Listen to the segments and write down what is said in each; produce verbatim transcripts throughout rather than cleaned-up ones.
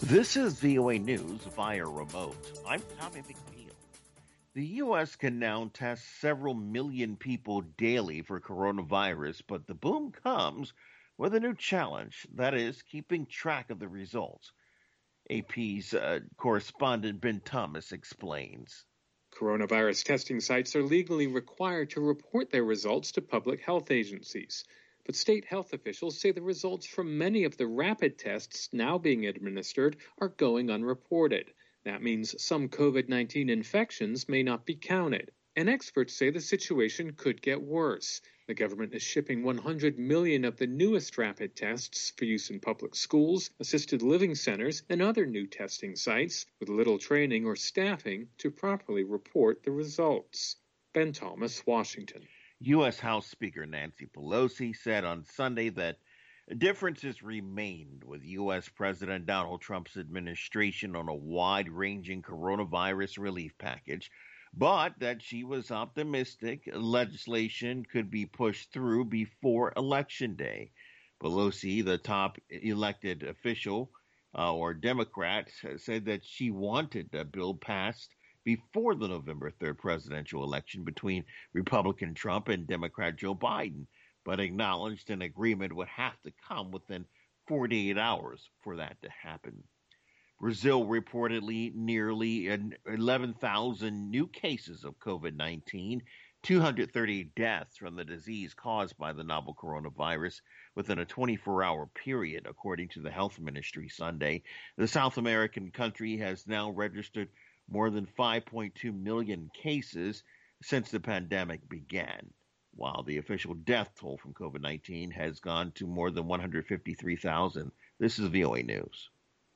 This is V O A News via remote. I'm Tommy McNeil. The U S can now test several million people daily for coronavirus, but the boom comes with a new challenge. That is, keeping track of the results. A P's uh, correspondent Ben Thomas explains. Coronavirus testing sites are legally required to report their results to public health agencies. But state health officials say the results from many of the rapid tests now being administered are going unreported. That means some COVID nineteen infections may not be counted. And experts say the situation could get worse. The government is shipping one hundred million of the newest rapid tests for use in public schools, assisted living centers, and other new testing sites, with little training or staffing to properly report the results. Ben Thomas, Washington. U S. House Speaker Nancy Pelosi said on Sunday that differences remained with U S. President Donald Trump's administration on a wide-ranging coronavirus relief package, but that she was optimistic legislation could be pushed through before Election Day. Pelosi, the top elected official uh, or Democrat, said that she wanted the bill passed before the November third presidential election between Republican Trump and Democrat Joe Biden, but acknowledged an agreement would have to come within forty-eight hours for that to happen. Brazil reportedly nearly eleven thousand new cases of COVID nineteen, two hundred thirty deaths from the disease caused by the novel coronavirus within a twenty-four hour period, according to the health ministry Sunday. The South American country has now registered more than five point two million cases since the pandemic began, while the official death toll from COVID nineteen has gone to more than one hundred fifty-three thousand. This is V O A News.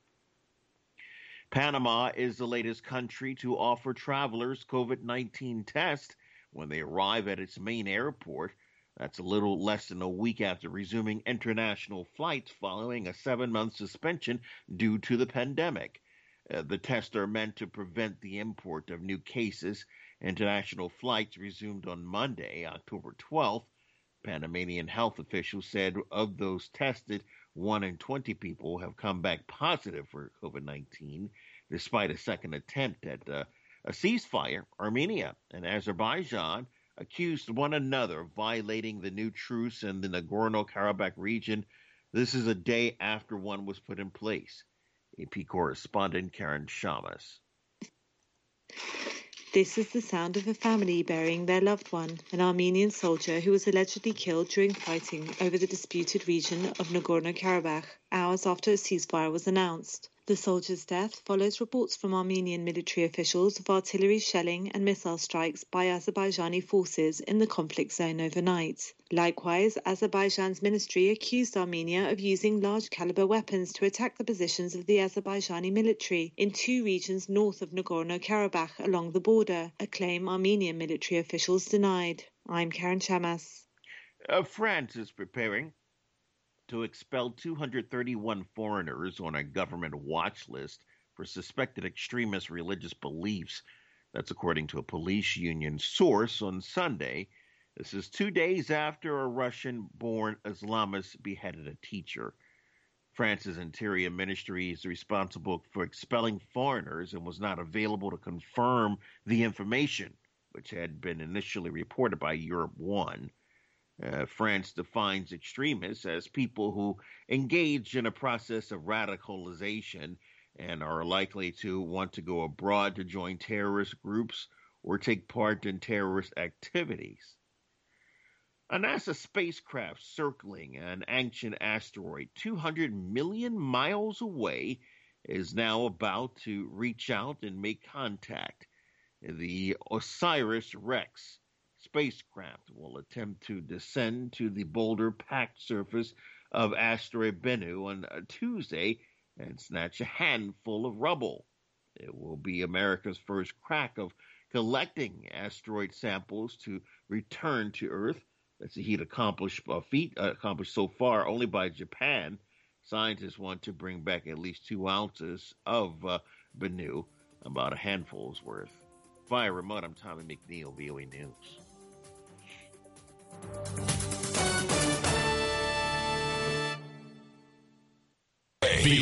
Panama is the latest country to offer travelers COVID nineteen tests when they arrive at its main airport. That's a little less than a week after resuming international flights following a seven-month suspension due to the pandemic. Uh, the tests are meant to prevent the import of new cases. International flights resumed on Monday, October twelfth. Panamanian health officials said of those tested, one in twenty people have come back positive for COVID nineteen, despite a second attempt at uh, a ceasefire. Armenia and Azerbaijan accused one another of violating the new truce in the Nagorno-Karabakh region. This is a day after one was put in place. A P correspondent Karen Shamas. This is the sound of a family burying their loved one, an Armenian soldier who was allegedly killed during fighting over the disputed region of Nagorno-Karabakh, hours after a ceasefire was announced. The soldier's death follows reports from Armenian military officials of artillery shelling and missile strikes by Azerbaijani forces in the conflict zone overnight. Likewise, Azerbaijan's ministry accused Armenia of using large-caliber weapons to attack the positions of the Azerbaijani military in two regions north of Nagorno-Karabakh along the border, a claim Armenian military officials denied. I'm Karen Shamas. Uh, France is preparing to expel two hundred thirty-one foreigners on a government watch list for suspected extremist religious beliefs. That's according to a police union source on Sunday. This is two days after a Russian-born Islamist beheaded a teacher. France's Interior Ministry is responsible for expelling foreigners and was not available to confirm the information, which had been initially reported by Europe One. Uh, France defines extremists as people who engage in a process of radicalization and are likely to want to go abroad to join terrorist groups or take part in terrorist activities. A NASA spacecraft circling an ancient asteroid two hundred million miles away is now about to reach out and make contact. The OSIRIS-REx spacecraft will attempt to descend to the boulder-packed surface of asteroid Bennu on Tuesday and snatch a handful of rubble. It will be America's first crack of collecting asteroid samples to return to Earth. That's a heat accomplished, uh, feat uh, accomplished so far only by Japan. Scientists want to bring back at least two ounces of uh, Bennu, about a handful's worth. Via remote, I'm Tommy McNeil, V O A News.